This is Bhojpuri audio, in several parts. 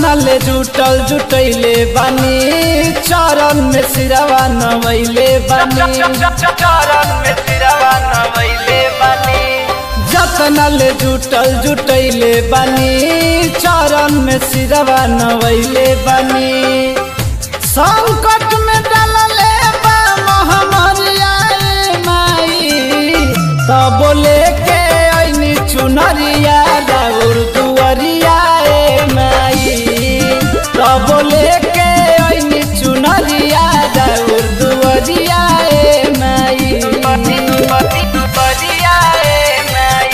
जतना ले जुटल जुटैले बानी चरण में सिरवा नवैले बानी चरण में सिरवा नवैले बानी जतना ले जुटल जुटैले बानी चरण में सिरवा नवैले बानी संकट में डालले बा महामरिया माई तब लेके ऐनी चुनरिया राउर दुआरिया माई तब लेके ऐनी चुनरिया राउर दुआरिया माई दुआरिया माई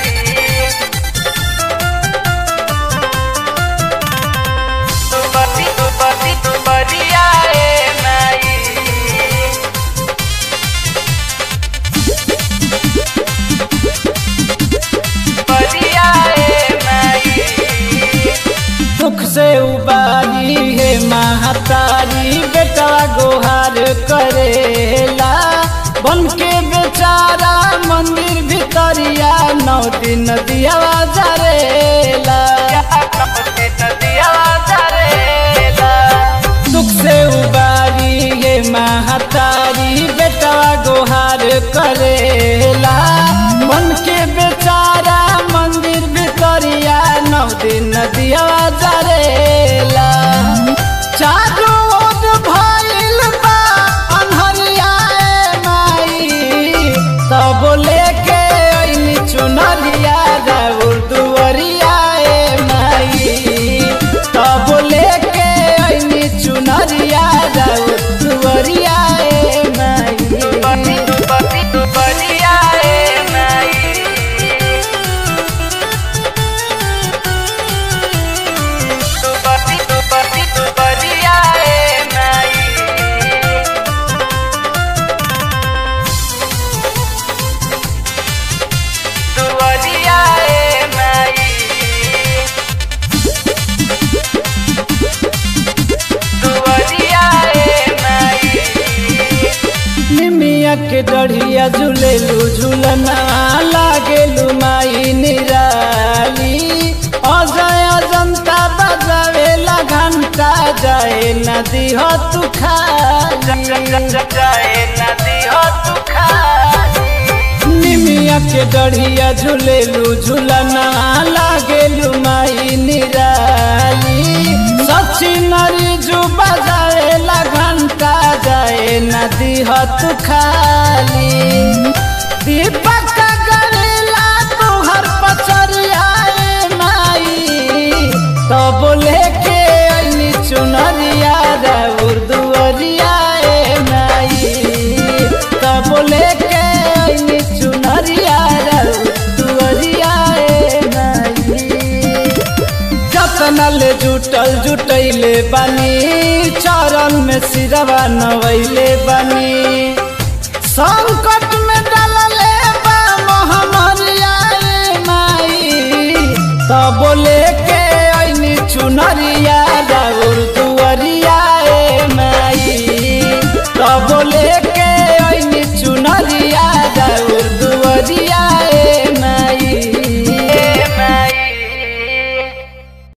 दुआरिया माई दुआरिया माई दुख से उबारी है महातारी बेटा गोहार करेला बन के बेचारा मंदिर भितरिया 9 दिन दिया जरेला दुख से उबारी है महातारी बेटा गोहार करेला बन के बेचारा मंदिर भितरिया 9 दिन दिया जरेला चारों ओर भइल बा अन्हरिया माई तब लेके ऐनी चुनरिया राउर दुआरिया माई तब लेके ऐनी चुनरिया राउर दुआरिया माई दुआरिया माई दुआरिया माई दुआरिया माई दुआरिया माई निमिया के डढ़िया झूलेलू झूलना लागेलू माई निराली अजय जनता बजावेला घंटा जाए नदी हो तू खाली जाए नदी हो तू खाली निमिया के डढ़िया झूलेलू झूलना लागेलू माई निराली सची नरी जू बजावेला घंटा जाए नदी हो तू खाली दीपक करेला तुहर पचरिया माई तब लेके ऐनी चुनरिया राउर दुआरिया माई तब लेके ऐनी चुनरिया राउर दुआरिया माई जतना ले जुटल जुटैले बानी चरण में सिरवा नवैले बानी संकट